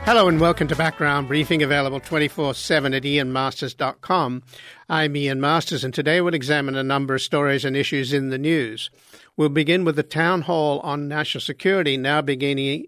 Hello and welcome to Background Briefing, available 24/7 at ianmasters.com. I'm Ian Masters, and today we'll examine a number of stories and issues in the news. We'll begin with the town hall on national security, now beginning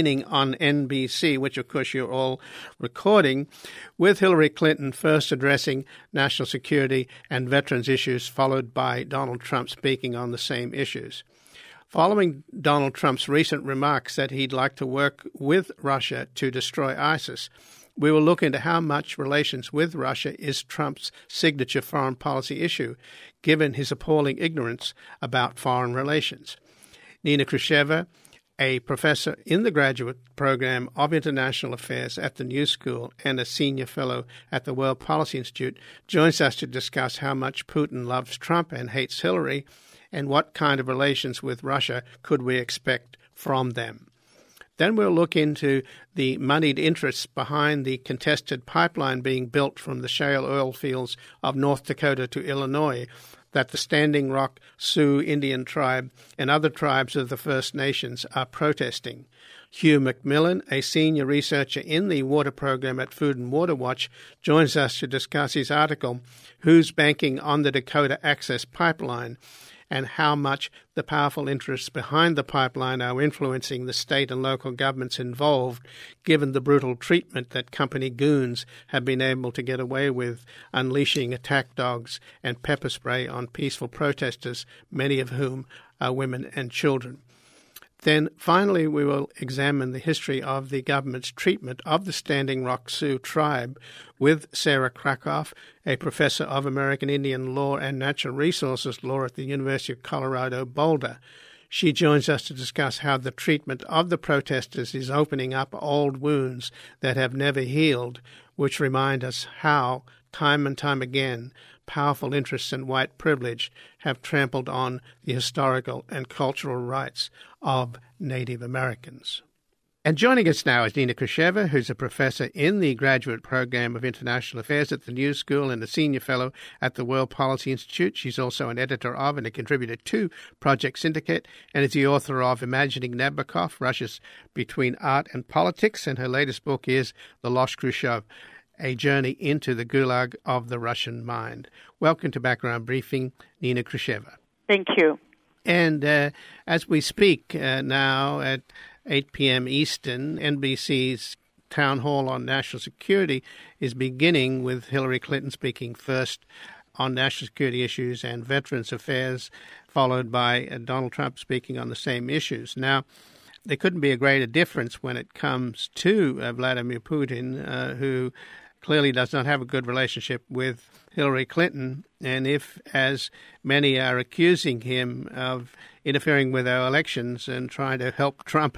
on NBC, which of course you're all recording, with Hillary Clinton first addressing national security and veterans issues, followed by Donald Trump speaking on the same issues. Following Donald Trump's recent remarks that he'd like to work with Russia to destroy ISIS, we will look into how much relations with Russia is Trump's signature foreign policy issue, given his appalling ignorance about foreign relations. Nina Khrushcheva, a professor in the graduate program of international affairs at the New School and a senior fellow at the World Policy Institute, joins us to discuss how much Putin loves Trump and hates Hillary, and what kind of relations with Russia could we expect from them. Then we'll look into the moneyed interests behind the contested pipeline being built from the shale oil fields of North Dakota to Illinois that the Standing Rock Sioux Indian tribe and other tribes of the First Nations are protesting. Hugh McMillan, a senior researcher in the water program at Food and Water Watch, joins us to discuss his article, Who's Banking on the Dakota Access Pipeline?, and how much the powerful interests behind the pipeline are influencing the state and local governments involved, given the brutal treatment that company goons have been able to get away with, unleashing attack dogs and pepper spray on peaceful protesters, many of whom are women and children. Then, finally, we will examine the history of the government's treatment of the Standing Rock Sioux tribe with Sarah Krakoff, a professor of American Indian law and natural resources law at the University of Colorado, Boulder. She joins us to discuss how the treatment of the protesters is opening up old wounds that have never healed, which remind us how, time and time again, powerful interests and white privilege have trampled on the historical and cultural rights of Native Americans. And joining us now is Nina Khrushcheva, who's a professor in the graduate program of international affairs at the New School and a senior fellow at the World Policy Institute. She's also an editor of and a contributor to Project Syndicate, and is the author of Imagining Nabokov, Russia's Between Art and Politics, and her latest book is The Lost Khrushchev, A Journey into the Gulag of the Russian Mind. Welcome to Background Briefing, Nina Khrushcheva. Thank you. And as we speak now at 8 p.m. Eastern, NBC's Town Hall on National Security is beginning with Hillary Clinton speaking first on national security issues and veterans affairs, followed by Donald Trump speaking on the same issues. Now, there couldn't be a greater difference when it comes to Vladimir Putin, who clearly does not have a good relationship with Hillary Clinton. And if, as many are accusing him of interfering with our elections and trying to help Trump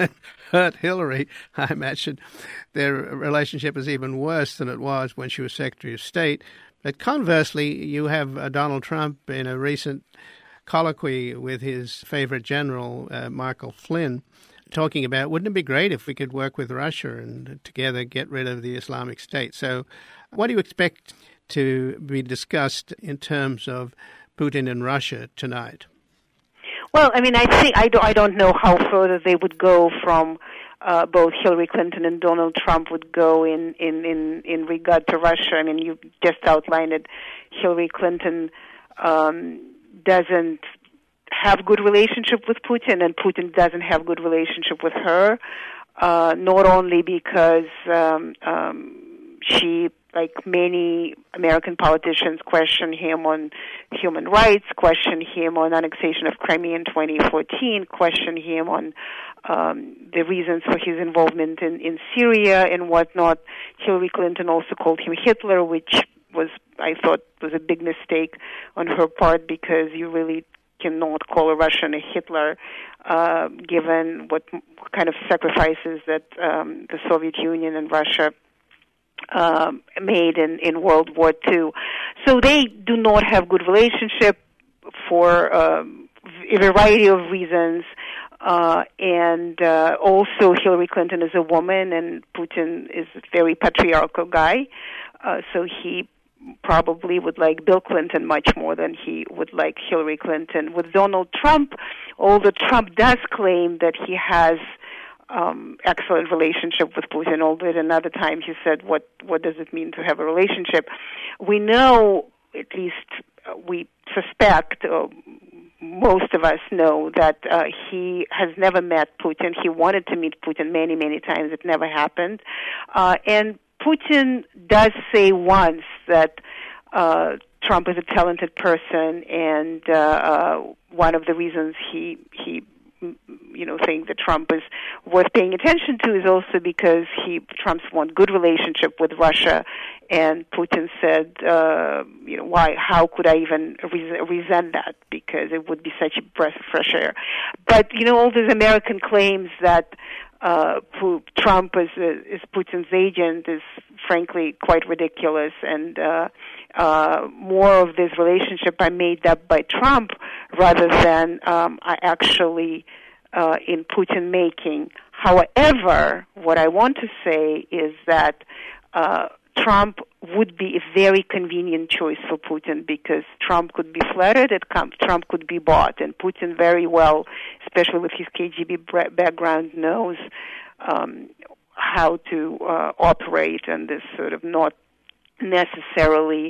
hurt Hillary, I imagine their relationship is even worse than it was when she was Secretary of State. But conversely, you have Donald Trump in a recent colloquy with his favorite general, Michael Flynn, talking about, wouldn't it be great if we could work with Russia and together get rid of the Islamic State? So what do you expect to be discussed in terms of Putin and Russia tonight? Well, I mean, I don't know how further they would go from both Hillary Clinton and Donald Trump would go in regard to Russia. I mean, you just outlined it. Hillary Clinton doesn't have good relationship with Putin, and Putin doesn't have good relationship with her, not only because she, like many American politicians, question him on human rights, question him on annexation of Crimea in 2014, question him on the reasons for his involvement in Syria and whatnot. Hillary Clinton also called him Hitler, which I thought was a big mistake on her part, because you really cannot call a Russian a Hitler, given what kind of sacrifices that the Soviet Union and Russia made in World War II. So they do not have good relationship for a variety of reasons. And also Hillary Clinton is a woman and Putin is a very patriarchal guy. So he probably would like Bill Clinton much more than he would like Hillary Clinton. With Donald Trump, although Trump does claim that he has excellent relationship with Putin, although at another time he said, what does it mean to have a relationship? We know, at least we suspect, most of us know that he has never met Putin. He wanted to meet Putin many, many times. It never happened. And Putin does say once that Trump is a talented person, and one of the reasons he think that Trump is worth paying attention to is also because Trump's want good relationship with Russia, and Putin said, how could I even resent that, because it would be such a breath of fresh air. But, all these American claims that Trump is Putin's agent is frankly quite ridiculous, and more of this relationship are made up by Trump rather than actually in Putin making. However, what I want to say is that Trump would be a very convenient choice for Putin, because Trump could be flattered, Trump could be bought, and Putin very well, especially with his KGB background, knows how to operate in this sort of not necessarily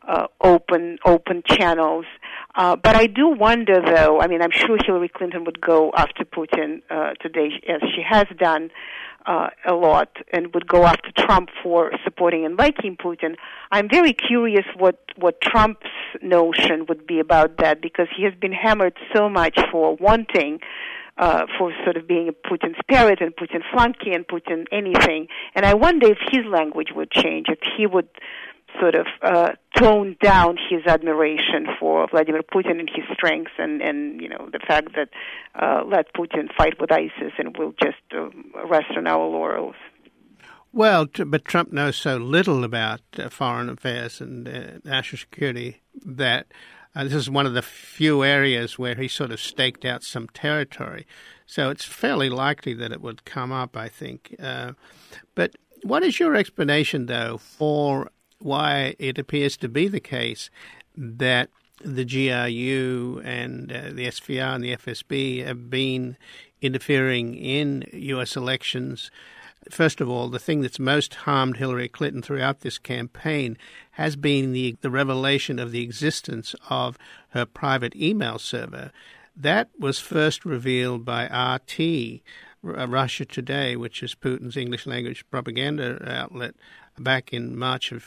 open channels. But I do wonder, though, I'm sure Hillary Clinton would go after Putin today, as she has done a lot, and would go after Trump for supporting and liking Putin. I'm very curious what Trump's notion would be about that, because he has been hammered so much for wanting for sort of being a Putin spirit and Putin flunky and Putin anything. And I wonder if his language would change, if he would sort of tone down his admiration for Vladimir Putin and his strengths, and the fact that let Putin fight with ISIS and we'll just rest on our laurels. Well, but Trump knows so little about foreign affairs and national security that this is one of the few areas where he sort of staked out some territory. So it's fairly likely that it would come up, I think. But what is your explanation, though, for why it appears to be the case that the GRU and the SVR and the FSB have been interfering in U.S. elections? First of all, the thing that's most harmed Hillary Clinton throughout this campaign has been the revelation of the existence of her private email server. That was first revealed by RT, Russia Today, which is Putin's English language propaganda outlet, back in March of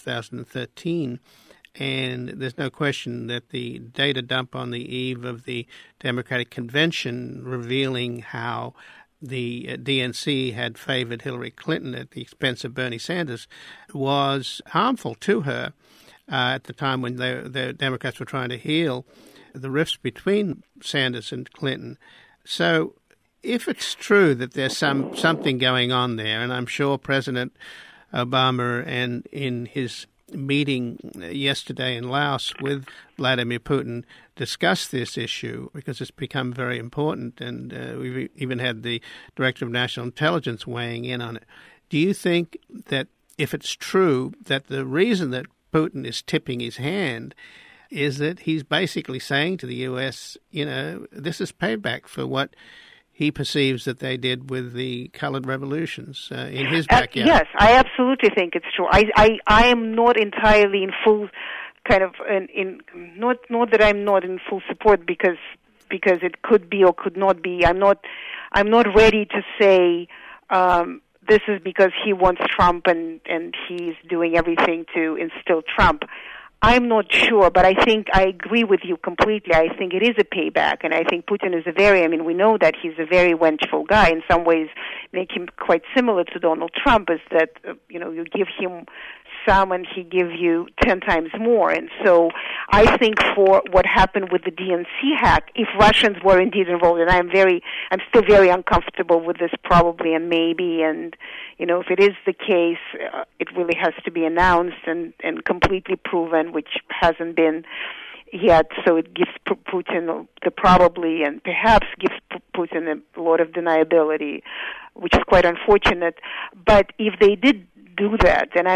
2013. And there's no question that the data dump on the eve of the Democratic Convention revealing how the DNC had favored Hillary Clinton at the expense of Bernie Sanders was harmful to her at the time when the Democrats were trying to heal the rifts between Sanders and Clinton. So if it's true that there's something going on there, and I'm sure President Obama and in his meeting yesterday in Laos with Vladimir Putin discussed this issue because it's become very important, and we've even had the Director of National Intelligence weighing in on it. Do you think that if it's true that the reason that Putin is tipping his hand is that he's basically saying to the U.S., this is payback for what he perceives that they did with the colored revolutions in his backyard? Yes, I absolutely think it's true. I am not entirely in full kind of not that I'm not in full support because it could be or could not be. I'm not ready to say this is because he wants Trump and he's doing everything to instill Trump. I'm not sure, but I think I agree with you completely. I think it is a payback, and I think Putin is we know that he's a very vengeful guy. In some ways, make him quite similar to Donald Trump, is that, you give him some and he gives you 10 times more. And so I think for what happened with the DNC hack, if Russians were indeed involved, and I'm still very uncomfortable with this probably and maybe, and, if it is the case, it really has to be announced and completely proven, which hasn't been yet. So it gives Putin the probably and perhaps gives Putin a lot of deniability, which is quite unfortunate. But if they did do that, and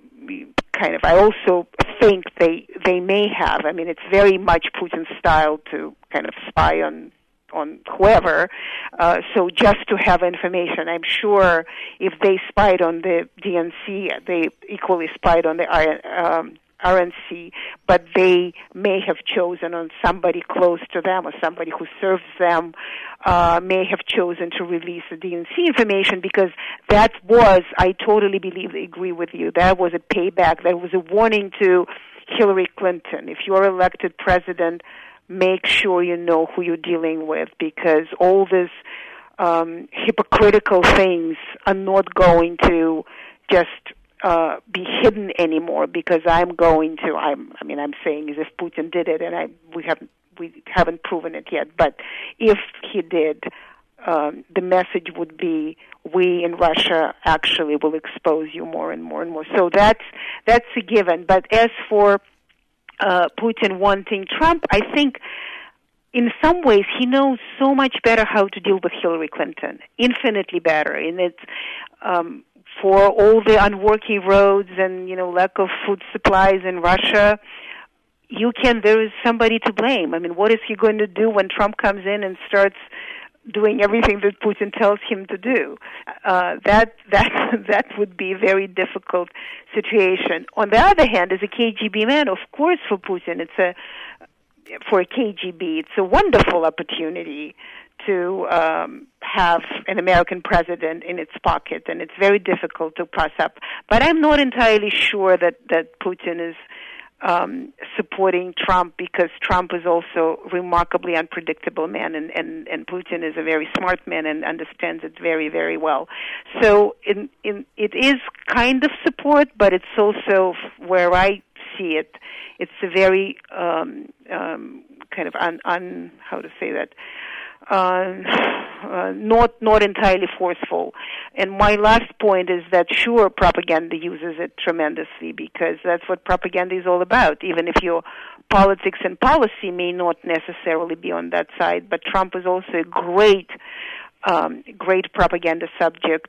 I also think they may have. It's very much Putin's style to kind of spy on on whoever. So just to have information, I'm sure if they spied on the DNC, they equally spied on the RNC, but they may have chosen on somebody close to them or somebody who serves them, may have chosen to release the DNC information, because that was, I totally agree with you, that was a payback, that was a warning to Hillary Clinton. If you're elected president, make sure you know who you're dealing with, because all these hypocritical things are not going to just be hidden anymore, because I'm saying as if Putin did it, and we haven't proven it yet, but if he did, the message would be, we in Russia actually will expose you more and more and more. So that's a given. But as for Putin wanting Trump, I think in some ways he knows so much better how to deal with Hillary Clinton, infinitely better. And it's for all the unworking roads and, lack of food supplies in Russia, there is somebody to blame. I mean, what is he going to do when Trump comes in and starts doing everything that Putin tells him to do? That would be a very difficult situation. On the other hand, as a KGB man, of course, for Putin, for a KGB, it's a wonderful opportunity to have an American president in its pocket, and it's very difficult to pass up. But I'm not entirely sure that Putin is supporting Trump, because Trump is also a remarkably unpredictable man, and Putin is a very smart man and understands it very, very well. So it is kind of support, but it's also, where I see it, it's a very kind of how to say that, not entirely forceful. And my last point is that, sure, propaganda uses it tremendously, because that's what propaganda is all about, even if your politics and policy may not necessarily be on that side. But Trump is also a great propaganda subject.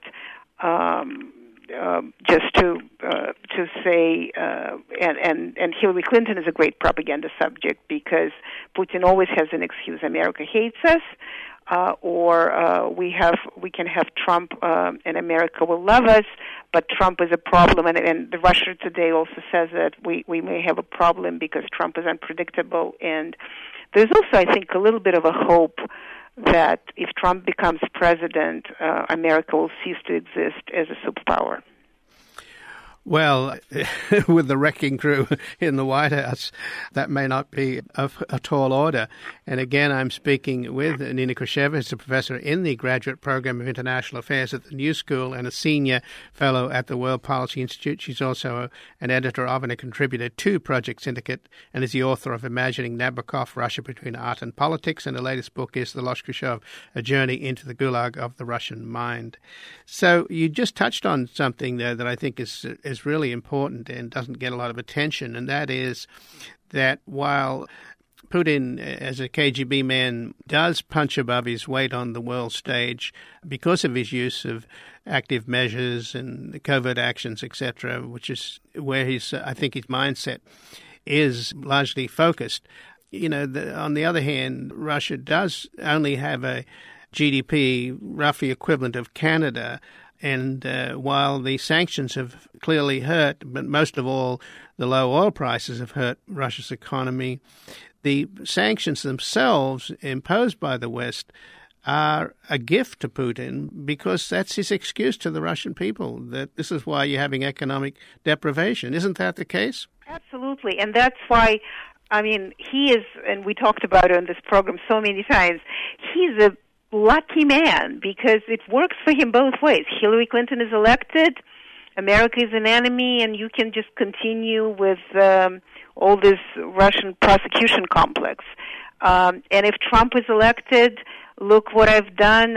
Just to say, and Hillary Clinton is a great propaganda subject, because Putin always has an excuse. America hates us, or we can have Trump, and America will love us. But Trump is a problem, and the Russia Today also says that we may have a problem because Trump is unpredictable. And there's also, I think, a little bit of a hope that if Trump becomes president, America will cease to exist as a superpower. Well, with the wrecking crew in the White House, that may not be a tall order. And again, I'm speaking with Nina Khrushcheva, who's a professor in the Graduate Program of International Affairs at the New School and a senior fellow at the World Policy Institute. She's also an editor of and a contributor to Project Syndicate, and is the author of Imagining Nabokov, Russia Between Art and Politics. And her latest book is The Lost Khrushchev, A Journey into the Gulag of the Russian Mind. So you just touched on something there that I think is really important and doesn't get a lot of attention, and that is that while Putin, as a KGB man, does punch above his weight on the world stage because of his use of active measures and covert actions, etc., which is where I think his mindset is largely focused. On the other hand, Russia does only have a GDP roughly equivalent of Canada. And while the sanctions have clearly hurt, but most of all the low oil prices have hurt Russia's economy, the sanctions themselves imposed by the West are a gift to Putin, because that's his excuse to the Russian people, that this is why you're having economic deprivation. Isn't that the case? Absolutely. And that's why, he is, and we talked about it on this program so many times, he's a lucky man, because it works for him both ways. Hillary Clinton is elected, America is an enemy, and you can just continue with all this Russian prosecution complex. And if Trump is elected, look what I've done.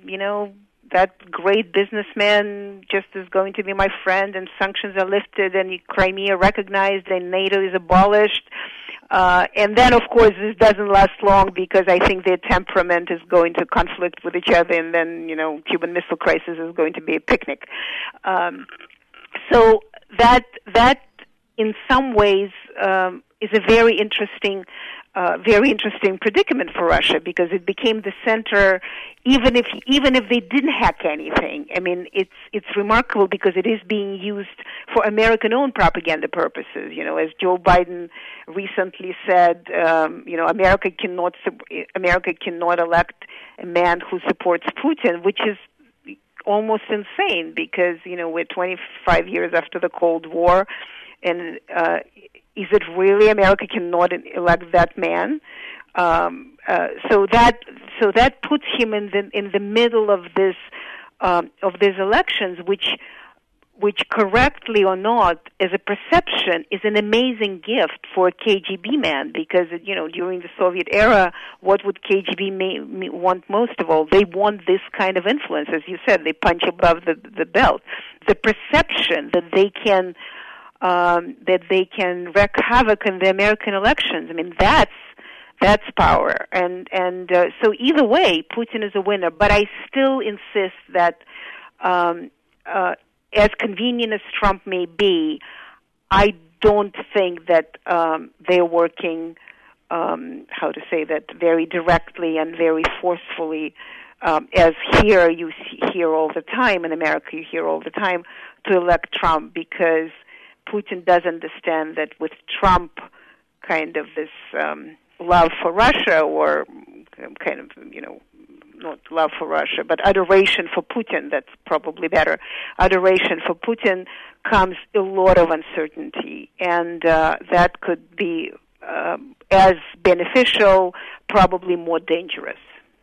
That great businessman just is going to be my friend, and sanctions are lifted, and Crimea recognized, and NATO is abolished. And then, of course, this doesn't last long, because I think their temperament is going to conflict with each other, and then, Cuban Missile Crisis is going to be a picnic. So that in some ways is a very interesting very interesting predicament for Russia, because it became the center, even if they didn't hack anything. I mean, it's remarkable because it is being used for American-owned propaganda purposes. You know, as Joe Biden recently said, America cannot elect a man who supports Putin, which is almost insane, because we're 25 years after the Cold War, and is it really America cannot elect that man? So that puts him in the middle of these elections, which correctly or not, as a perception, is an amazing gift for a KGB man, because during the Soviet era, what would KGB want most of all? They want this kind of influence, as you said. They punch above the belt. The perception that they can wreak havoc in the American elections. I mean, that's power, and so either way, Putin is a winner. But I still insist that, as convenient as Trump may be, I don't think that they're working, very directly and very forcefully, as here you hear all the time in America. You hear all the time to elect Trump, because Putin does understand that with Trump, kind of this love for Russia, or kind of, not love for Russia, but adoration for Putin, that's probably better. Adoration for Putin comes a lot of uncertainty, and that could be as beneficial, probably more dangerous.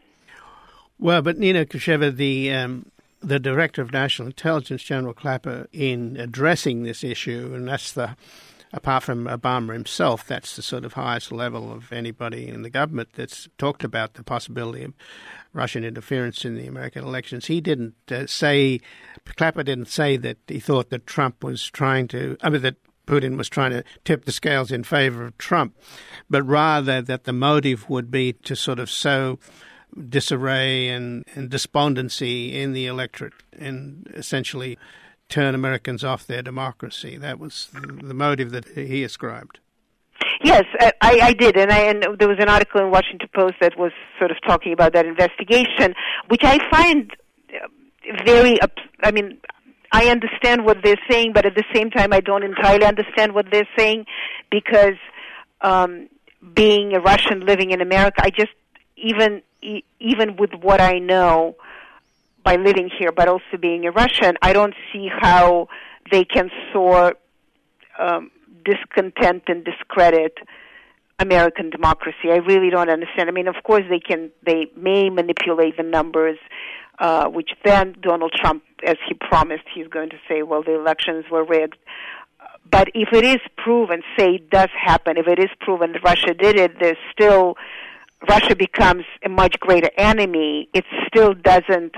Well, but Nina Kusheva, the Director of National Intelligence, General Clapper, in addressing this issue, and that's apart from Obama himself, that's the sort of highest level of anybody in the government that's talked about the possibility of Russian interference in the American elections. He didn't Clapper didn't say that he thought that that Putin was trying to tip the scales in favor of Trump, but rather that the motive would be to sort of sow disarray and despondency in the electorate and essentially turn Americans off their democracy. That was the motive that he ascribed. Yes, I did, and there was an article in Washington Post that was sort of talking about that investigation, which I find very. I mean, I understand what they're saying, but at the same time, I don't entirely understand what they're saying, because being a Russian living in America, I just even with what I know by living here, but also being a Russian, I don't see how they can soar discontent and discredit American democracy. I really don't understand. I mean, of course they may manipulate the numbers, which then Donald Trump, as he promised, he's going to say, well, the elections were rigged. But if it is proven, say it does happen, if it is proven that Russia did it, Russia becomes a much greater enemy. It still doesn't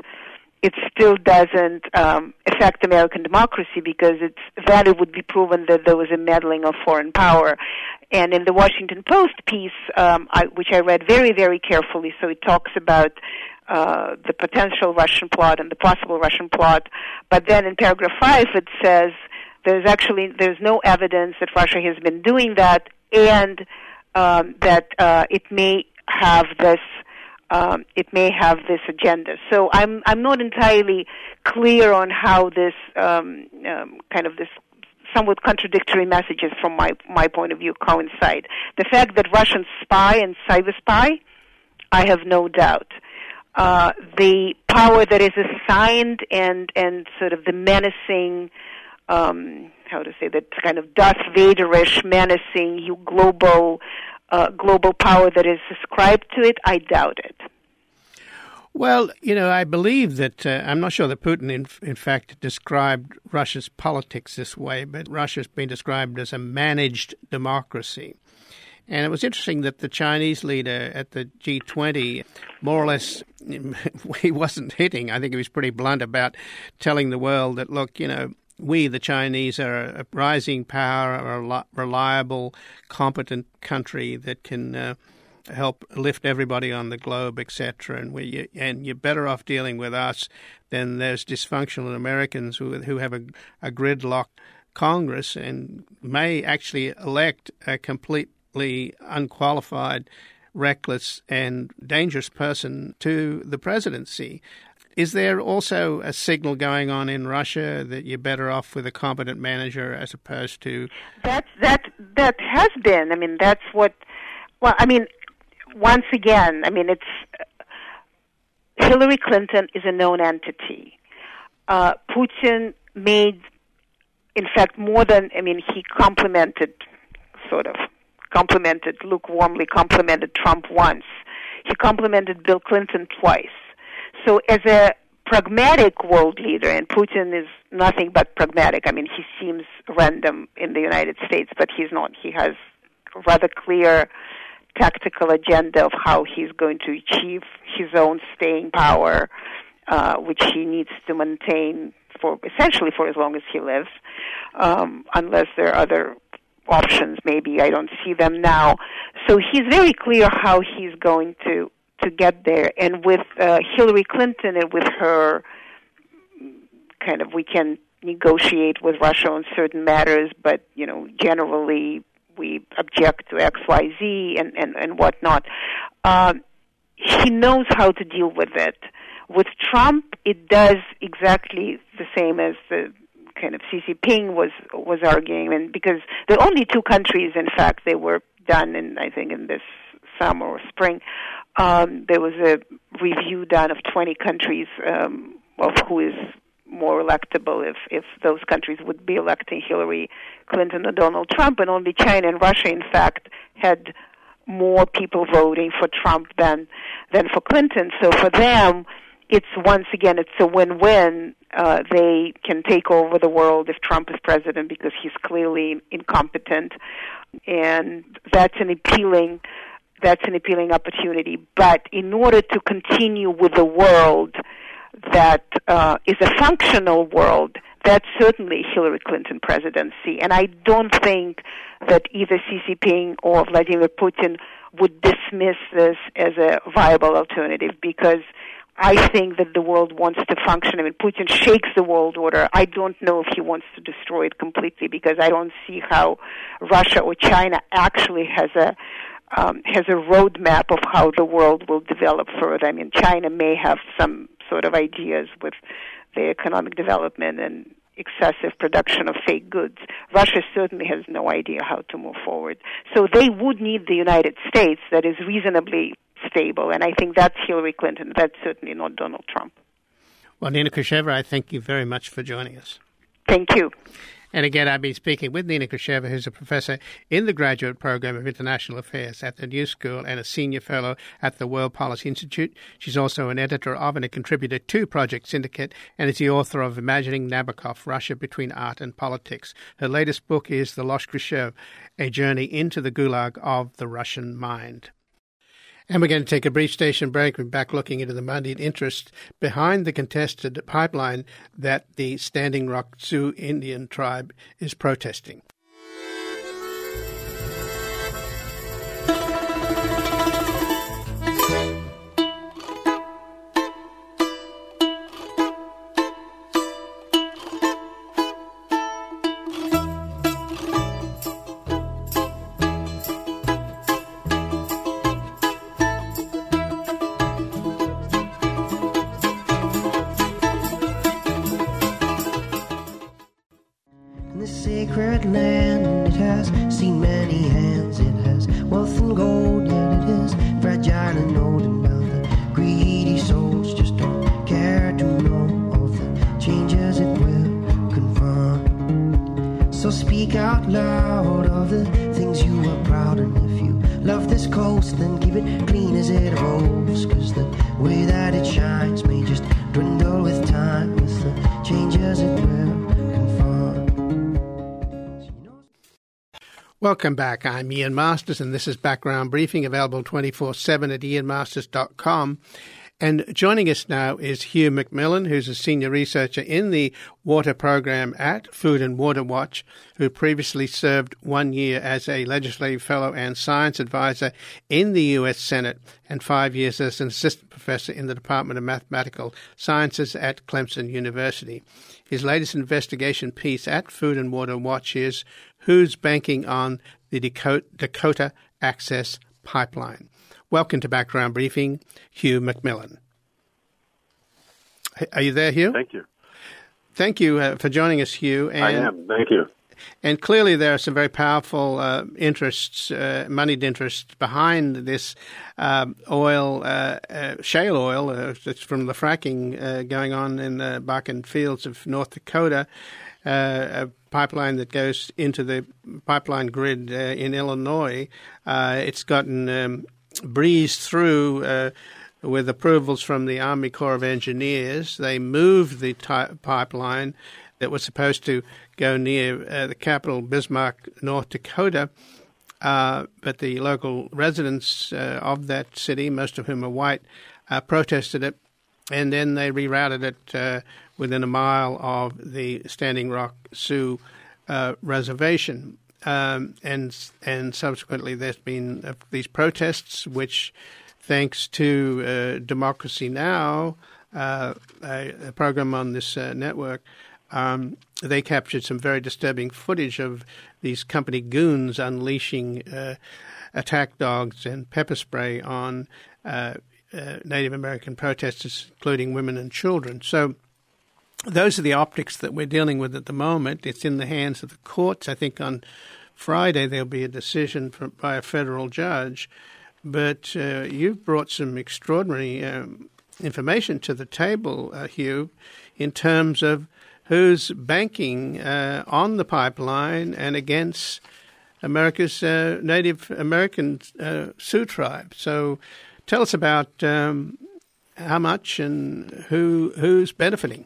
affect American democracy, because it would be proven that there was a meddling of foreign power. And in the Washington Post piece, which I read very, very carefully, so it talks about the potential Russian plot and the possible Russian plot. But then in paragraph 5, it says there's no evidence that Russia has been doing that, and that it may have this. It may have this agenda. So I'm not entirely clear on how this kind of this somewhat contradictory messages from my point of view coincide. The fact that Russians spy and cyber spy, I have no doubt. The power that is assigned and sort of the menacing, that kind of Darth Vader-ish menacing global power that is ascribed to it, I doubt it. Well, I believe that, I'm not sure that Putin, in fact, described Russia's politics this way, but Russia's been described as a managed democracy. And it was interesting that the Chinese leader at the G20, more or less, he wasn't hitting. I think he was pretty blunt about telling the world that, look, we, the Chinese, are a rising power, a reliable, competent country that can help lift everybody on the globe, etc. And you're better off dealing with us than there's dysfunctional Americans who have a gridlocked Congress and may actually elect a complete completely unqualified, reckless and dangerous person to the presidency. Is there also a signal going on in Russia that you're better off with a competent manager as opposed to... That has been. I mean, that's what... Well, I mean, once again, I mean, it's... Hillary Clinton is a known entity. Putin made, in fact, more than... I mean, he lukewarmly complimented Trump once. He complimented Bill Clinton twice. So as a pragmatic world leader, and Putin is nothing but pragmatic, I mean, he seems random in the United States, but he's not. He has a rather clear tactical agenda of how he's going to achieve his own staying power, which he needs to maintain essentially for as long as he lives, unless there are other options. Maybe I don't see them now. So he's very clear how he's going to get there. And with Hillary Clinton and with her kind of, we can negotiate with Russia on certain matters, but, you know, generally we object to X, Y, Z and whatnot. He knows how to deal with it. With Trump, it does exactly the same as the kind of Xi Jinping was arguing, and because there are only two countries, in fact, they were done I think in this summer or spring. There was a review done of 20 countries of who is more electable if those countries would be electing Hillary Clinton or Donald Trump, and only China and Russia, in fact, had more people voting for Trump than for Clinton. So for them, it's once again, it's a win-win. They can take over the world if Trump is president because he's clearly incompetent, and that's an appealing opportunity. But in order to continue with the world that is a functional world, that's certainly Hillary Clinton presidency. And I don't think that either Xi Jinping or Vladimir Putin would dismiss this as a viable alternative, because I think that the world wants to function. I mean, Putin shakes the world order. I don't know if he wants to destroy it completely, because I don't see how Russia or China actually has a roadmap of how the world will develop further. I mean, China may have some sort of ideas with the economic development and excessive production of fake goods. Russia certainly has no idea how to move forward. So they would need the United States that is reasonably stable, and I think that's Hillary Clinton. That's certainly not Donald Trump. Well, Nina Khrushcheva, I thank you very much for joining us. Thank you. And again, I've been speaking with Nina Khrushcheva, who's a professor in the Graduate Program of International Affairs at the New School and a senior fellow at the World Policy Institute. She's also an editor of and a contributor to Project Syndicate, and is the author of Imagining Nabokov, Russia Between Art and Politics. Her latest book is The Lost Khrushchev, A Journey into the Gulag of the Russian Mind. And we're going to take a brief station break. We're back looking into the moneyed interest behind the contested pipeline that the Standing Rock Sioux Indian tribe is protesting. Welcome back. I'm Ian Masters, and this is Background Briefing, available 24/7 at ianmasters.com. And joining us now is Hugh McMillan, who's a senior researcher in the water program at Food and Water Watch, who previously served 1 year as a legislative fellow and science advisor in the U.S. Senate and 5 years as an assistant professor in the Department of Mathematical Sciences at Clemson University. His latest investigation piece at Food and Water Watch is Who's Banking on the Dakota Access Pipeline? Welcome to Background Briefing, Hugh McMillan. Are you there, Hugh? Thank you. Thank you for joining us, Hugh. I am. Thank you. And clearly there are some very powerful interests, moneyed interests behind this oil, shale oil that's from the fracking going on in the Bakken fields of North Dakota, a pipeline that goes into the pipeline grid in Illinois. It's gotten breezed through with approvals from the Army Corps of Engineers. They moved the pipeline that was supposed to go near the capital, Bismarck, North Dakota, but the local residents of that city, most of whom are white, protested it, and then they rerouted it within a mile of the Standing Rock Sioux Reservation. And subsequently there's been these protests, which, thanks to Democracy Now!, a program on this network, they captured some very disturbing footage of these company goons unleashing attack dogs and pepper spray on Native American protesters, including women and children. So those are the optics that we're dealing with at the moment. It's in the hands of the courts. I think on Friday there'll be a decision by a federal judge. But you've brought some extraordinary information to the table, Hugh, in terms of who's banking on the pipeline and against America's Native American Sioux tribe. So tell us about how much and who's benefiting.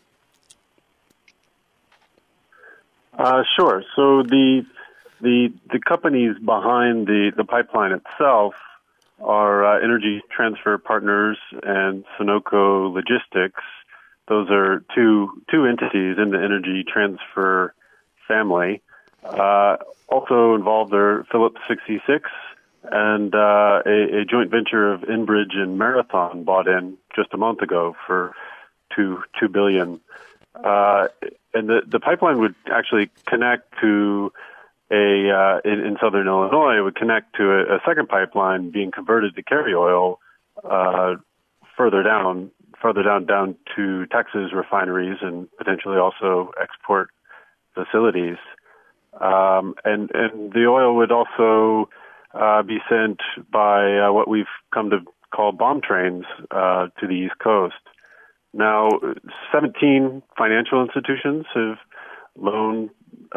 Sure. So the companies behind the pipeline itself are Energy Transfer Partners and Sunoco Logistics. Those are two entities in the Energy Transfer family. Also involved are Phillips 66 and a joint venture of Enbridge and Marathon bought in just a month ago for $2 billion. And the pipeline would actually connect to in southern Illinois, it would connect to a second pipeline being converted to carry oil further down to Texas refineries and potentially also export facilities. And the oil would also be sent by what we've come to call bomb trains to the East Coast. Now, 17 financial institutions have loaned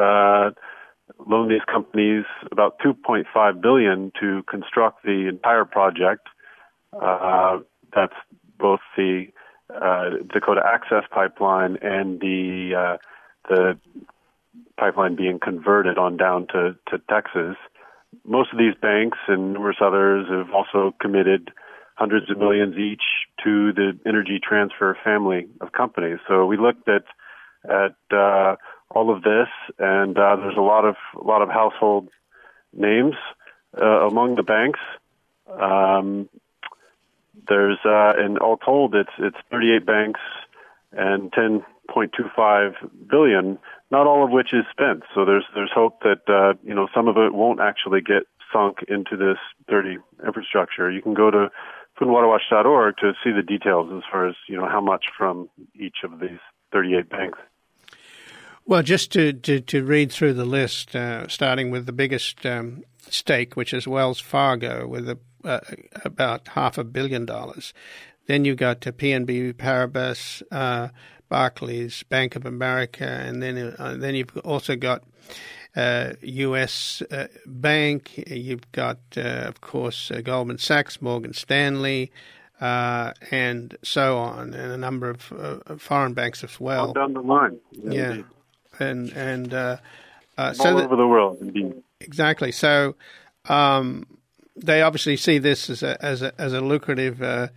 these companies about $2.5 billion to construct the entire project. That's both the Dakota Access Pipeline and the pipeline being converted on down to Texas. Most of these banks and numerous others have also committed hundreds of millions each to the Energy Transfer family of companies. So we looked at all of this, and there's a lot of household names among the banks. There's and all told, it's 38 banks and $10.25 billion. Not all of which is spent. So there's hope that some of it won't actually get sunk into this dirty infrastructure. You can go to foodandwaterwatch.org to see the details as far as how much from each of these 38 banks. Well, just to read through the list, starting with the biggest stake, which is Wells Fargo, with about $500 million. Then you got to PNB Paribas, Barclays, Bank of America, and then you've also got U.S. Bank. You've got, of course, Goldman Sachs, Morgan Stanley, and so on, and a number of foreign banks as well. All down the line. Yeah. And all over the world, indeed. Exactly. So they obviously see this as a lucrative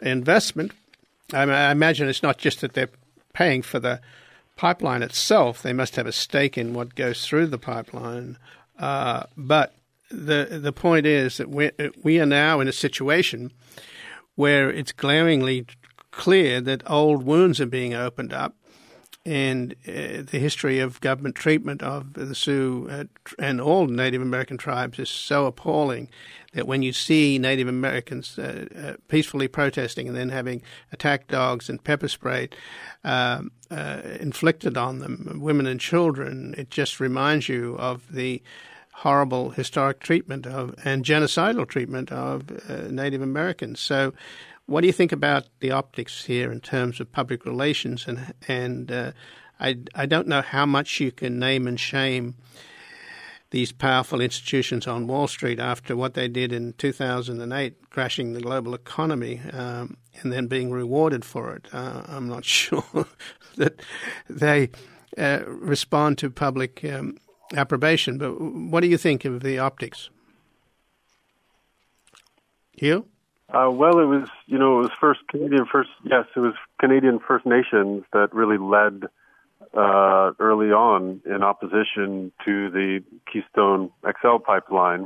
investment. I imagine it's not just that they're paying for the pipeline itself. They must have a stake in what goes through the pipeline. But the point is that we are now in a situation where it's glaringly clear that old wounds are being opened up, and the history of government treatment of the Sioux and all Native American tribes is so appalling that when you see Native Americans peacefully protesting and then having attack dogs and pepper spray inflicted on them, women and children, it just reminds you of the horrible historic treatment and genocidal treatment of Native Americans. So what do you think about the optics here in terms of public relations? And I don't know how much you can name and shame these powerful institutions on Wall Street after what they did in 2008, crashing the global economy, and then being rewarded for it. I'm not sure that they respond to public approbation. But what do you think of the optics? Hugh? Well, it was Canadian First Nations that really led early on in opposition to the Keystone XL pipeline.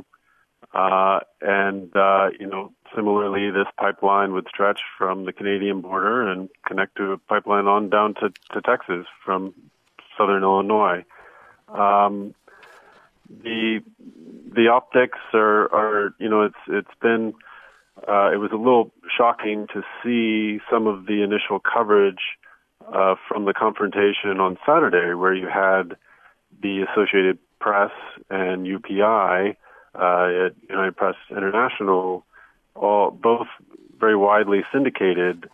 Similarly, this pipeline would stretch from the Canadian border and connect to a pipeline on down to Texas from southern Illinois. The optics are it's been it was a little shocking to see some of the initial coverage from the confrontation on Saturday, where you had the Associated Press and UPI, United Press International, both very widely syndicated,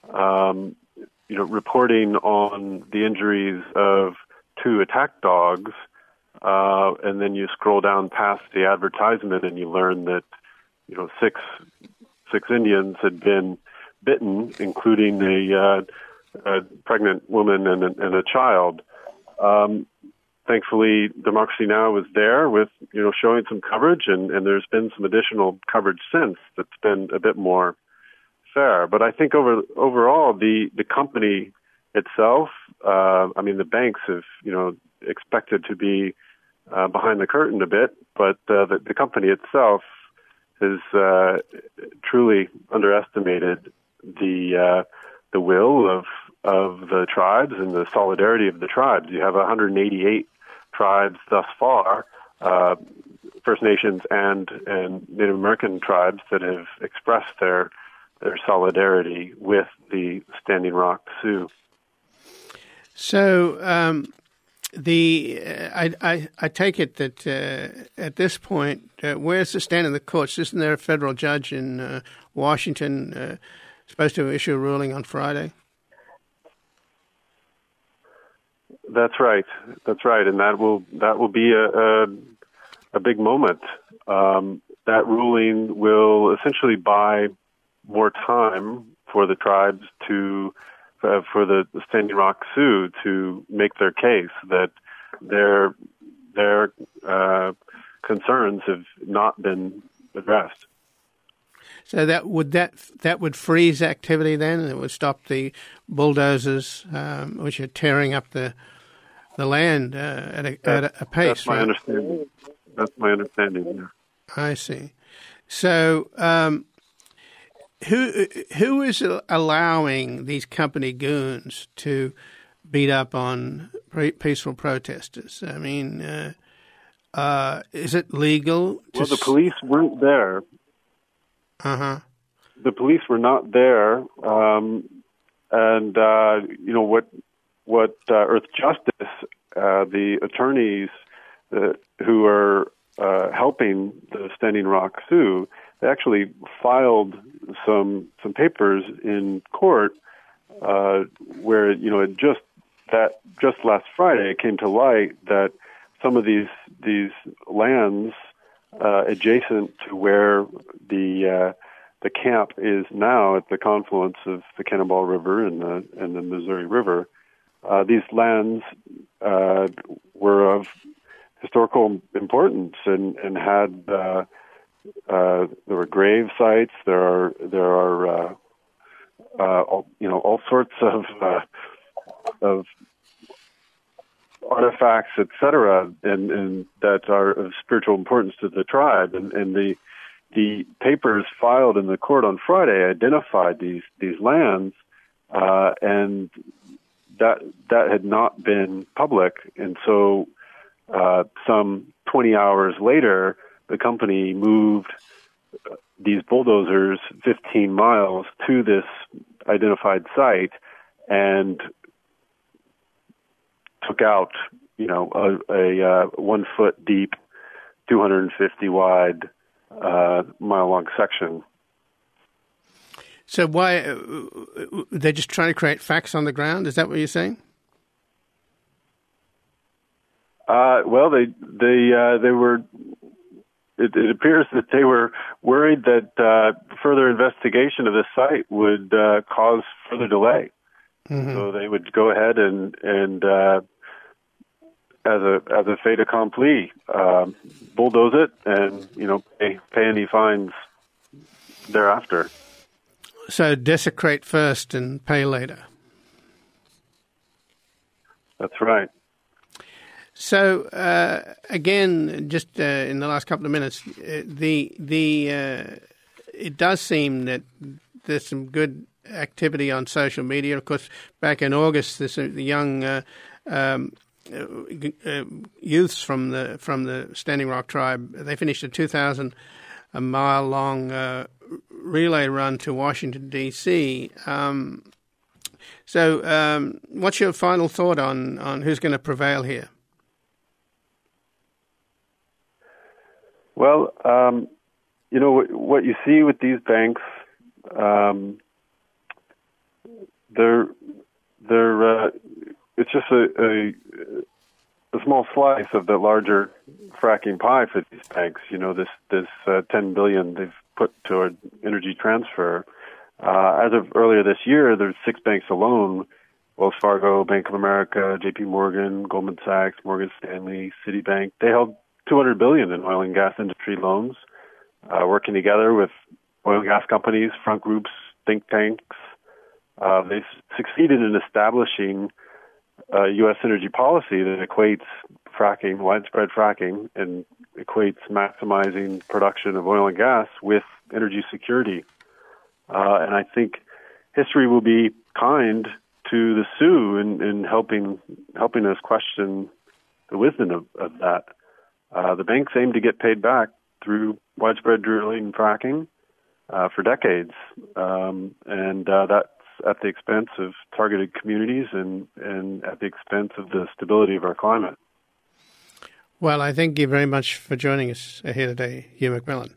reporting on the injuries of 2 attack dogs. And then you scroll down past the advertisement and you learn that, 6 Indians had been bitten, including a pregnant woman and a child. Thankfully, Democracy Now! Was there with, showing some coverage, and there's been some additional coverage since that's been a bit more fair. But I think overall, the company itself, the banks have, expected to be behind the curtain a bit, but the company itself has truly underestimated the will of the tribes and the solidarity of the tribes. You have 188 tribes thus far, First Nations and Native American tribes, that have expressed their solidarity with the Standing Rock Sioux. So I take it that at this point, where's the stand in the courts? Isn't there a federal judge in Washington supposed to issue a ruling on Friday? That's right, and that will be a big moment. That ruling will essentially buy more time for the tribes for the Standing Rock Sioux to make their case that their concerns have not been addressed. So that would freeze activity then, and it would stop the bulldozers which are tearing up the land at a pace. That's my understanding. That's my understanding. Yeah. I see. So, who is allowing these company goons to beat up on peaceful protesters? I mean, is it legal? Well, the police weren't there. Uh-huh. The police were not there, what Earth Justice, the attorneys who are helping the Standing Rock Sioux, they actually filed some papers in court where just last Friday it came to light that some of these lands adjacent to where the camp is now at the confluence of the Cannonball River and the Missouri River, these lands were of historical importance and had there were grave sites. There are all sorts of artifacts, etc., and that are of spiritual importance to the tribe. And the papers filed in the court on Friday identified these lands, and that had not been public. And so some 20 hours later, the company moved these bulldozers 15 miles to this identified site and took out, a 1 foot deep, 250 wide, mile long section. So why they're just trying to create facts on the ground? Is that what you're saying? Well, they were. It appears that they were worried that further investigation of this site would cause further delay. Mm-hmm. So they would go ahead and as a fait accompli, bulldoze it and pay any fines thereafter. So desecrate first and pay later. That's right. So again, just in the last couple of minutes, it does seem that there's some good activity on social media. Of course, back in August, the young youths from the Standing Rock tribe, they finished a 2,000-mile long relay run to Washington D.C. So, what's your final thought on who's going to prevail here? Well, what you see with these banks, they're it's just a small slice of the larger fracking pie for these banks. This $10 billion they've put toward energy transfer. As of earlier this year, there's 6 banks alone: Wells Fargo, Bank of America, J.P. Morgan, Goldman Sachs, Morgan Stanley, Citibank. They held $200 billion in oil and gas industry loans, working together with oil and gas companies, front groups, think tanks. They've succeeded in establishing U.S. energy policy that equates fracking, widespread fracking, and equates maximizing production of oil and gas with energy security. And I think history will be kind to the Sioux in helping us question the wisdom of that. The banks aim to get paid back through widespread drilling and fracking for decades, and that's at the expense of targeted communities and at the expense of the stability of our climate. Well, I thank you very much for joining us here today, Hugh McMillan.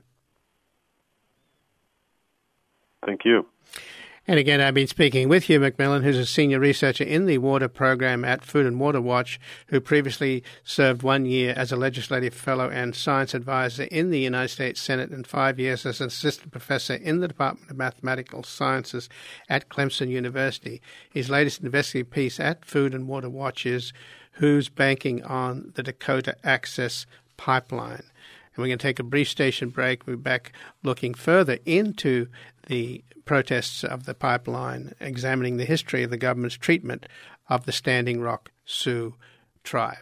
Thank you. And again, I've been speaking with Hugh McMillan, who's a senior researcher in the water program at Food and Water Watch, who previously served 1 year as a legislative fellow and science advisor in the United States Senate and 5 years as an assistant professor in the Department of Mathematical Sciences at Clemson University. His latest investigative piece at Food and Water Watch is Who's Banking on the Dakota Access Pipeline? And we're going to take a brief station break. We'll be back looking further into the protests of the pipeline, examining the history of the government's treatment of the Standing Rock Sioux tribe.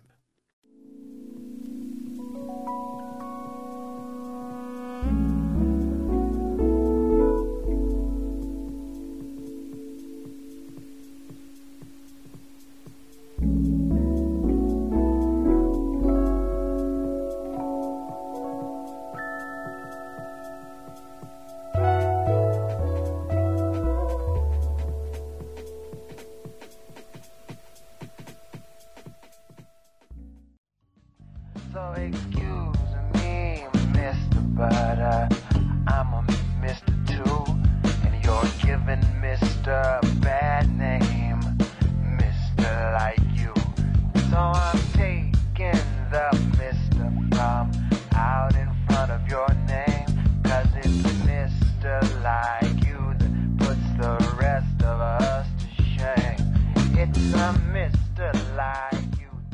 So excuse me, mister, but I'm a mister too, and you're giving mister a bad name, mister like you. So I'm taking the mister from out in front of your name, 'cause it's mister like you that puts the rest of us to shame. It's a mister like you.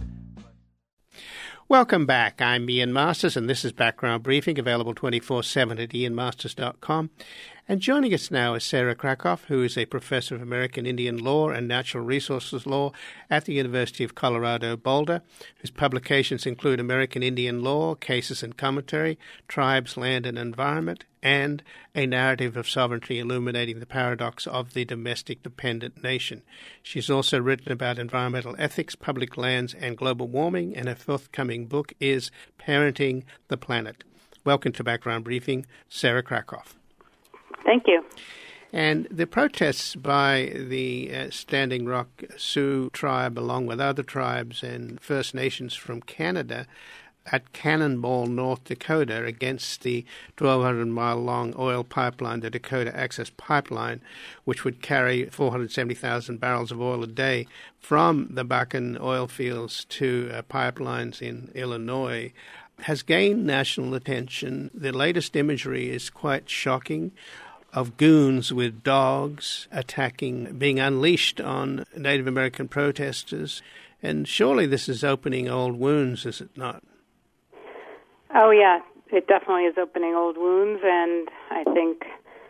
Welcome back. I'm Ian Masters, and this is Background Briefing, available 24/7 at ianmasters.com. And joining us now is Sarah Krakoff, who is a professor of American Indian Law and Natural Resources Law at the University of Colorado Boulder, whose publications include American Indian Law, Cases and Commentary, Tribes, Land and Environment, and A Narrative of Sovereignty Illuminating the Paradox of the Domestic Dependent Nation. She's also written about environmental ethics, public lands, and global warming, and her forthcoming book is Parenting the Planet. Welcome to Background Briefing, Sarah Krakoff. Thank you. And the protests by the Standing Rock Sioux tribe, along with other tribes and First Nations from Canada, at Cannonball, North Dakota, against the 1,200-mile-long oil pipeline, the Dakota Access Pipeline, which would carry 470,000 barrels of oil a day from the Bakken oil fields to pipelines in Illinois, has gained national attention. The latest imagery is quite shocking, of goons with dogs being unleashed on Native American protesters. And surely this is opening old wounds, is it not? Oh, yeah, it definitely is opening old wounds, and I think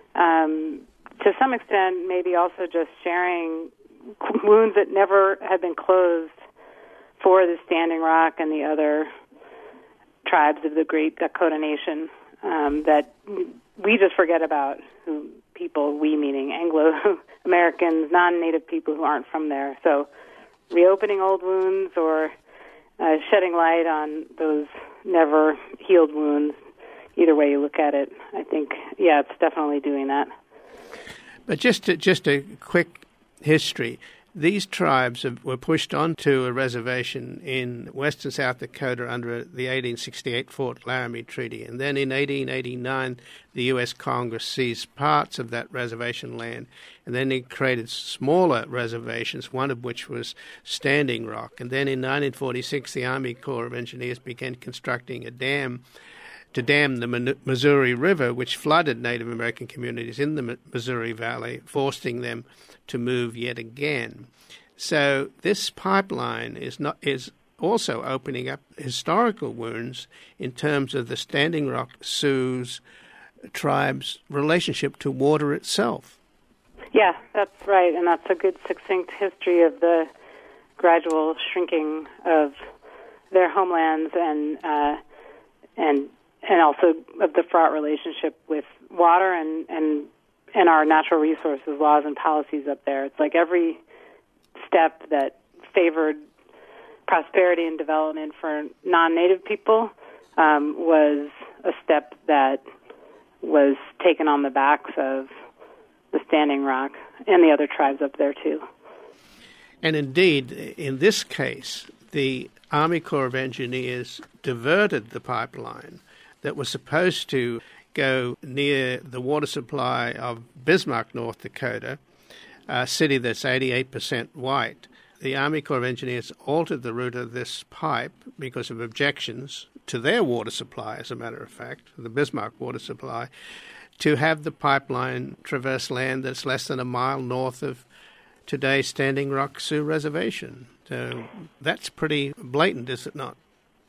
to some extent maybe also just sharing wounds that never had been closed for the Standing Rock and the other tribes of the Great Dakota Nation that we just forget about, people, we meaning Anglo-Americans, non-Native people who aren't from there. So reopening old wounds or shedding light on those never healed wounds, either way you look at it, I think, yeah, it's definitely doing that. But just a quick history. These tribes were pushed onto a reservation in western South Dakota under the 1868 Fort Laramie Treaty. And then in 1889, the U.S. Congress seized parts of that reservation land. And then it created smaller reservations, one of which was Standing Rock. And then in 1946, the Army Corps of Engineers began constructing a dam to dam the Missouri River, which flooded Native American communities in the Missouri Valley, forcing them to move yet again. So this pipeline is also opening up historical wounds in terms of the Standing Rock Sioux tribe's relationship to water itself. Yeah, that's right, and that's a good succinct history of the gradual shrinking of their homelands and also of the fraught relationship with water and our natural resources, laws, and policies up there. It's like every step that favored prosperity and development for non-Native people was a step that was taken on the backs of the Standing Rock and the other tribes up there, too. And indeed, in this case, the Army Corps of Engineers diverted the pipeline that was supposed to go near the water supply of Bismarck, North Dakota, a city that's 88% white. The Army Corps of Engineers altered the route of this pipe because of objections to their water supply, as a matter of fact, the Bismarck water supply, to have the pipeline traverse land that's less than a mile north of today's Standing Rock Sioux Reservation. So that's pretty blatant, is it not?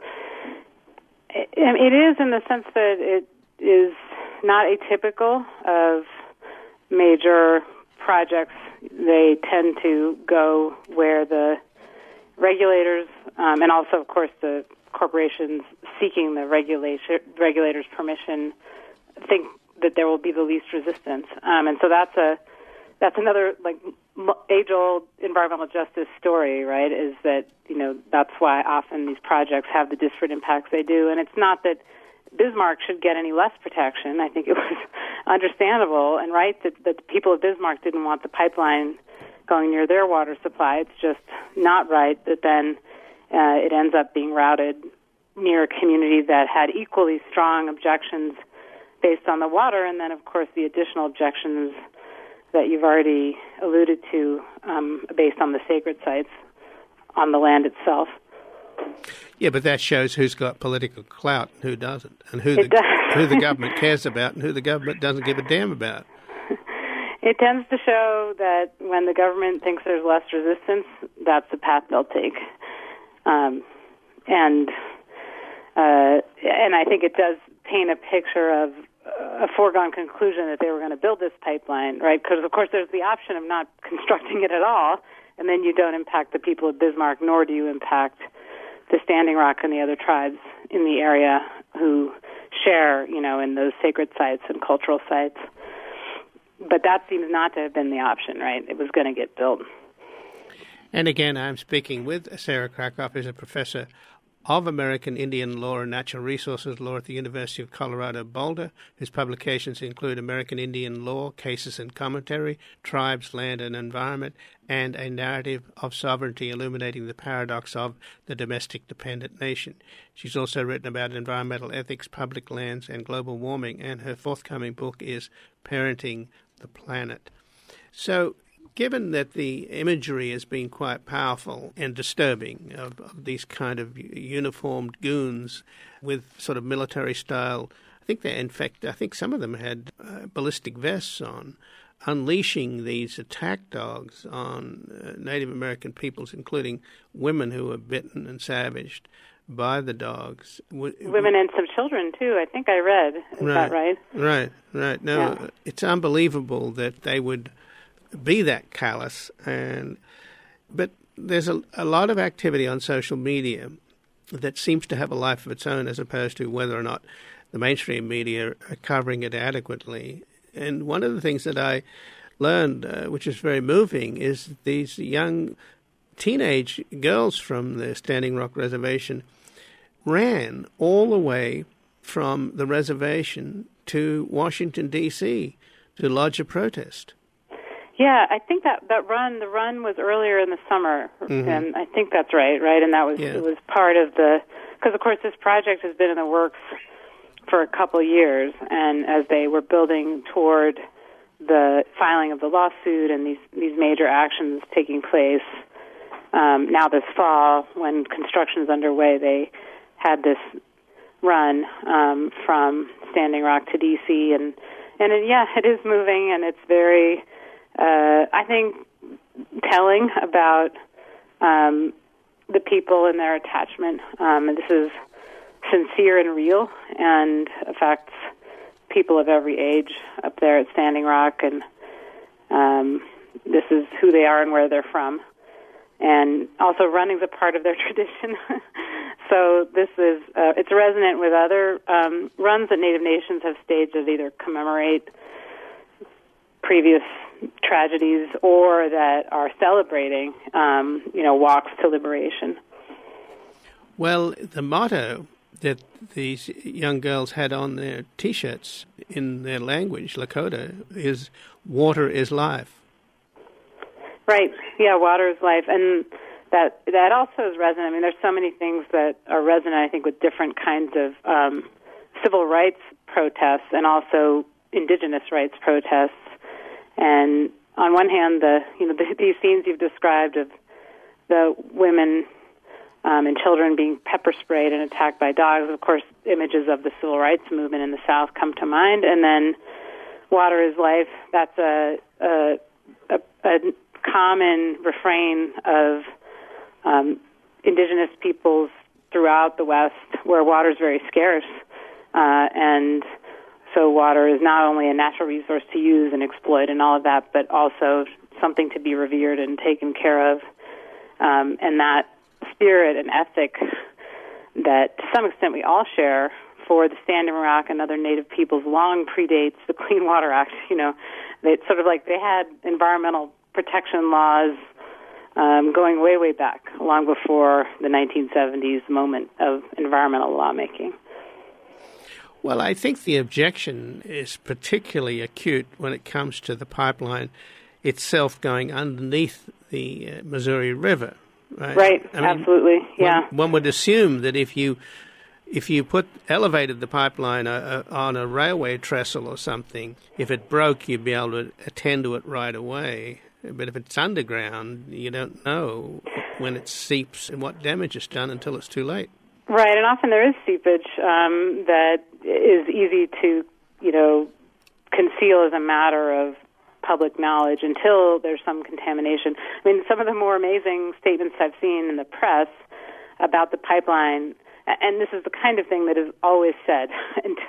It is, in the sense that it is not atypical of major projects. They tend to go where the regulators, and also, of course, the corporations seeking the regulators' permission, think that there will be the least resistance. And so that's another age-old environmental justice story, right? Is that, that's why often these projects have the disparate impacts they do. And it's not that Bismarck should get any less protection. I think it was understandable and right that the people of Bismarck didn't want the pipeline going near their water supply. It's just not right that then it ends up being routed near a community that had equally strong objections based on the water, and then, of course, the additional objections that you've already alluded to based on the sacred sites on the land itself. Yeah, but that shows who's got political clout and who doesn't, and who the government cares about and who the government doesn't give a damn about. It tends to show that when the government thinks there's less resistance, that's the path they'll take. And I think it does paint a picture of a foregone conclusion that they were going to build this pipeline, right? Because, of course, there's the option of not constructing it at all, and then you don't impact the people of Bismarck, nor do you impact the Standing Rock and the other tribes in the area who share, in those sacred sites and cultural sites. But that seems not to have been the option, right? It was going to get built. And again, I'm speaking with Sarah Krakoff, who's a professor of American Indian Law and Natural Resources Law at the University of Colorado Boulder, whose publications include American Indian Law, Cases and Commentary, Tribes, Land and Environment, and A Narrative of Sovereignty, Illuminating the Paradox of the Domestic Dependent Nation. She's also written about environmental ethics, public lands, and global warming, and her forthcoming book is Parenting the Planet. So, given that the imagery has been quite powerful and disturbing of these kind of uniformed goons with sort of military style, I think some of them had ballistic vests on, unleashing these attack dogs on Native American peoples, including women who were bitten and savaged by the dogs. Women and some children, too, I think I read. Is that right? Right. No, yeah. It's unbelievable that they would be that callous, but there's a lot of activity on social media that seems to have a life of its own, as opposed to whether or not the mainstream media are covering it adequately. And one of the things that I learned, which is very moving, is these young teenage girls from the Standing Rock Reservation ran all the way from the reservation to Washington, D.C. to lodge a protest. Yeah, I think the run was earlier in the summer, and I think that's right? And that was It was part of because of course this project has been in the works for a couple of years, and as they were building toward the filing of the lawsuit and these major actions taking place, now this fall when construction is underway, they had this run from Standing Rock to D.C. and it is moving, and it's very I think telling about the people and their attachment. And this is sincere and real, and affects people of every age up there at Standing Rock, and this is who they are and where they're from. And also running's a part of their tradition. So this is it's resonant with other runs that Native nations have staged that either commemorate previous tragedies or that are celebrating, walks to liberation. Well, the motto that these young girls had on their T-shirts in their language, Lakota, is "Water is life." Right. Yeah, water is life, and that also is resonant. I mean, there's so many things that are resonant, I think, with different kinds of civil rights protests and also indigenous rights protests. And on one hand, these scenes you've described of the women and children being pepper sprayed and attacked by dogs, of course, images of the civil rights movement in the South come to mind. And then water is life. That's a common refrain of indigenous peoples throughout the West, where water is very scarce, and so water is not only a natural resource to use and exploit and all of that, but also something to be revered and taken care of. And that spirit and ethic that, to some extent, we all share for the Standing Rock and other Native peoples long predates the Clean Water Act. It's sort of like they had environmental protection laws going way, way back, long before the 1970s moment of environmental lawmaking. Well, I think the objection is particularly acute when it comes to the pipeline itself going underneath the Missouri River, right? Right, absolutely, yeah. One would assume that if you elevated the pipeline on a railway trestle or something, if it broke, you'd be able to attend to it right away. But if it's underground, you don't know when it seeps and what damage is done until it's too late. Right, and often there is seepage that is easy to, conceal as a matter of public knowledge until there's some contamination. I mean, some of the more amazing statements I've seen in the press about the pipeline, and this is the kind of thing that is always said until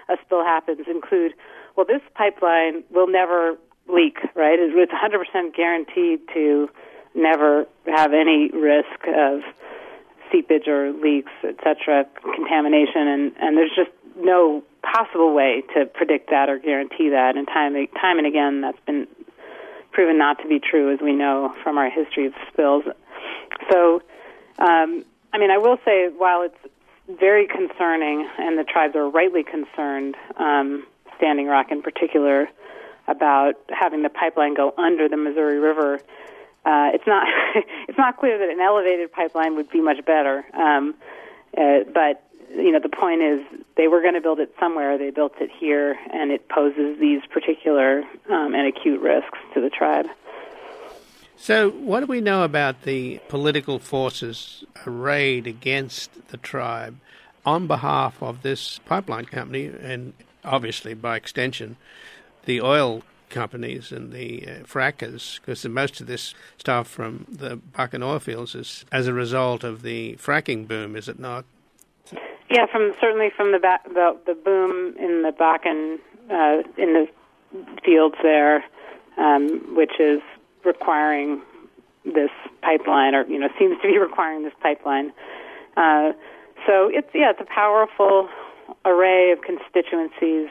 a spill happens include, well, this pipeline will never leak, right? It's 100% guaranteed to never have any risk of seepage or leaks, etc., contamination, and there's just no possible way to predict that or guarantee that. And time and again, that's been proven not to be true, as we know from our history of spills. So, I will say, while it's very concerning, and the tribes are rightly concerned, Standing Rock in particular, about having the pipeline go under the Missouri River, it's not clear that an elevated pipeline would be much better. But the point is, they were going to build it somewhere. They built it here, and it poses these particular and acute risks to the tribe. So what do we know about the political forces arrayed against the tribe on behalf of this pipeline company, and obviously, by extension, the oil companies and the frackers, because most of this stuff from the Bakken oil fields is as a result of the fracking boom, is it not? Yeah, certainly from the boom in the Bakken in the fields there, which is requiring this pipeline, or seems to be requiring this pipeline. So it's a powerful array of constituencies.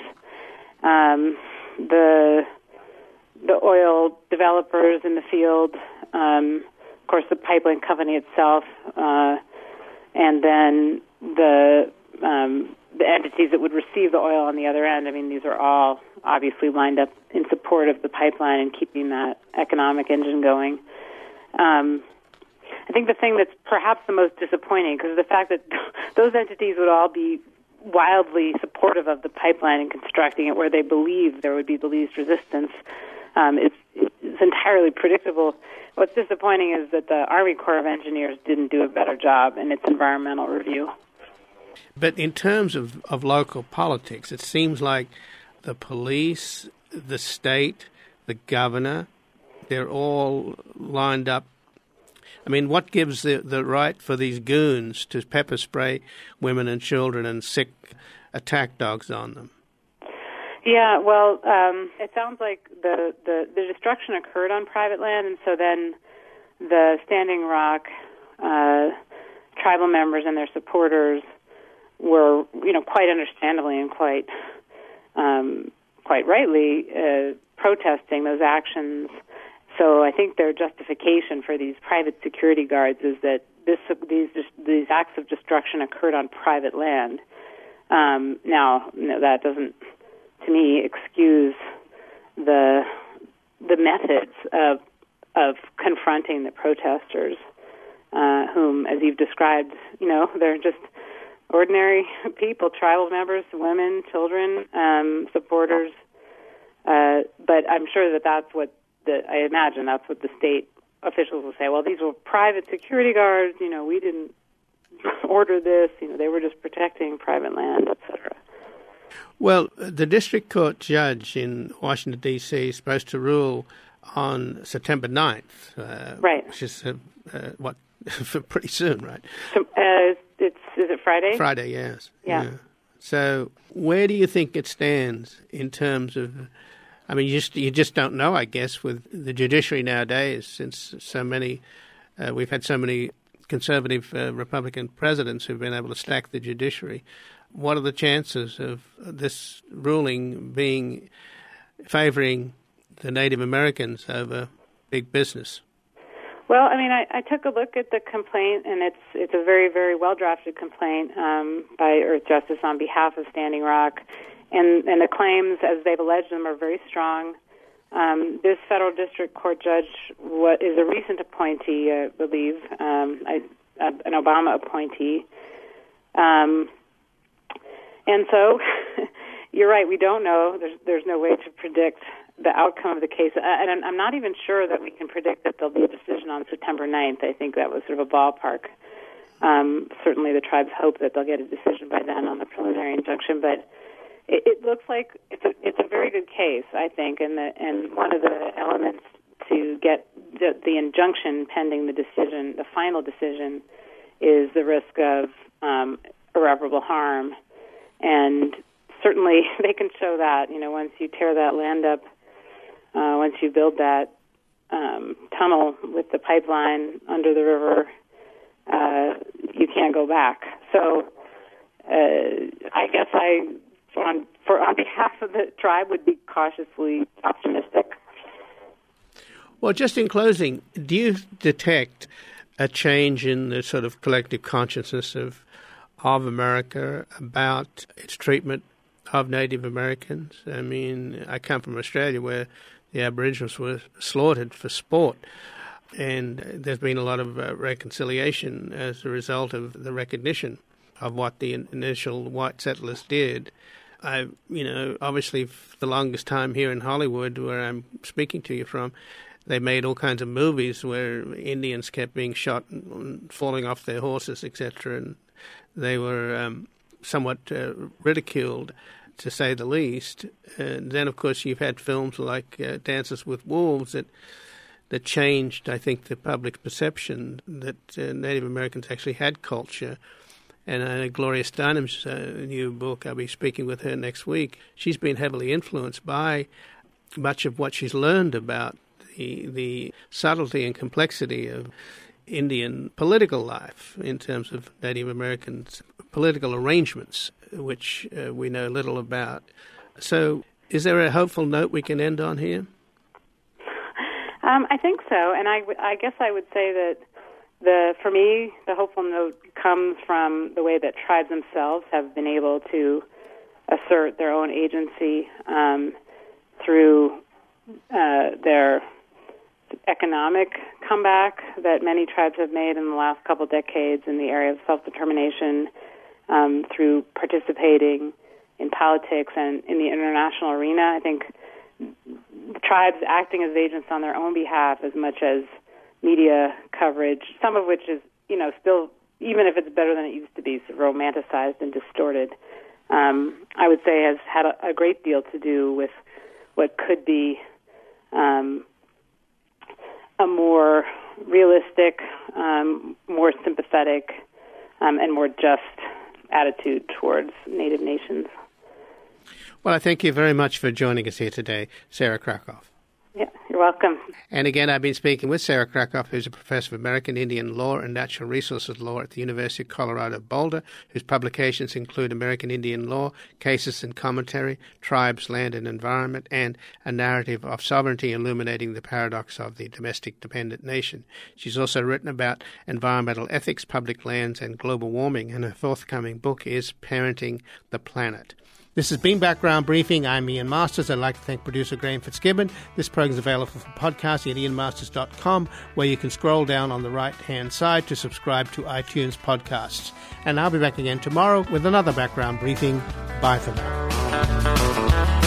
The oil developers in the field, of course, the pipeline company itself, and then the entities that would receive the oil on the other end. I mean, these are all obviously lined up in support of the pipeline and keeping that economic engine going. I think the thing that's perhaps the most disappointing, because the fact that those entities would all be wildly supportive of the pipeline and constructing it where they believe there would be the least resistance, it's entirely predictable. What's disappointing is that the Army Corps of Engineers didn't do a better job in its environmental review. But in terms of local politics, it seems like the police, the state, the governor, they're all lined up. I mean, what gives the right for these goons to pepper spray women and children and sick attack dogs on them? Yeah, well, it sounds like the destruction occurred on private land, and so then the Standing Rock tribal members and their supporters were, quite understandably and quite rightly protesting those actions. So I think their justification for these private security guards is that these acts of destruction occurred on private land. Now, that doesn't, to me, excuse the methods of confronting the protesters, whom, as you've described, they're just ordinary people, tribal members, women, children, supporters. But I'm sure that's what I imagine that's what the state officials will say. Well, these were private security guards. We didn't order this. They were just protecting private land, etc. Well, the district court judge in Washington, D.C. is supposed to rule on September 9th. Right. Which is, pretty soon, right? So, is it Friday? Friday, yes. Yeah. So where do you think it stands in terms of, I mean, you just don't know, I guess, with the judiciary nowadays, since so many, we've had so many conservative Republican presidents who've been able to stack the judiciary. What are the chances of this ruling favoring the Native Americans over big business? Well, I mean, I took a look at the complaint, and it's a very, very well-drafted complaint by Earth Justice on behalf of Standing Rock, and the claims, as they've alleged them, are very strong. This federal district court judge is a recent appointee, I believe, an Obama appointee. And so, you're right, we don't know. There's no way to predict the outcome of the case. And I'm not even sure that we can predict that there'll be a decision on September 9th. I think that was sort of a ballpark. Certainly the tribes hope that they'll get a decision by then on the preliminary injunction, but it looks like it's a very good case, I think, and one of the elements to get the injunction pending the decision, the final decision, is the risk of irreparable harm. And certainly they can show that. Once you tear that land up, once you build that tunnel with the pipeline under the river, you can't go back. So I guess on behalf of the tribe, would be cautiously optimistic. Well, just in closing, do you detect a change in the sort of collective consciousness of America about its treatment of Native Americans? I mean, I come from Australia where the Aboriginals were slaughtered for sport, and there's been a lot of reconciliation as a result of the recognition of what the initial white settlers did. Obviously, for the longest time here in Hollywood, where I'm speaking to you from, they made all kinds of movies where Indians kept being shot and falling off their horses, etc., and they were somewhat ridiculed, to say the least. And then, of course, you've had films like Dances with Wolves that changed, I think, the public perception that Native Americans actually had culture. And Gloria Steinem's new book, I'll be speaking with her next week, she's been heavily influenced by much of what she's learned about the subtlety and complexity of Indian political life in terms of Native Americans' political arrangements, which we know little about. So is there a hopeful note we can end on here? I think so, and I guess I would say that for me, the hopeful note comes from the way that tribes themselves have been able to assert their own agency through their economic comeback that many tribes have made in the last couple decades in the area of self-determination, through participating in politics and in the international arena. I think tribes acting as agents on their own behalf as much as media coverage, some of which is, still, even if it's better than it used to be, romanticized and distorted, I would say has had a great deal to do with what could be a more realistic, more sympathetic, and more just attitude towards Native nations. Well, I thank you very much for joining us here today, Sarah Krakoff. Yeah, you're welcome. And again, I've been speaking with Sarah Krakoff, who's a professor of American Indian law and natural resources law at the University of Colorado Boulder, whose publications include American Indian Law, Cases and Commentary, Tribes, Land and Environment, and A Narrative of Sovereignty Illuminating the Paradox of the Domestic Dependent Nation. She's also written about environmental ethics, public lands, and global warming, and her forthcoming book is Parenting the Planet. This has been Background Briefing. I'm Ian Masters. I'd like to thank producer Graham Fitzgibbon. This program is available for podcasting at ianmasters.com, where you can scroll down on the right-hand side to subscribe to iTunes podcasts. And I'll be back again tomorrow with another Background Briefing. Bye for now.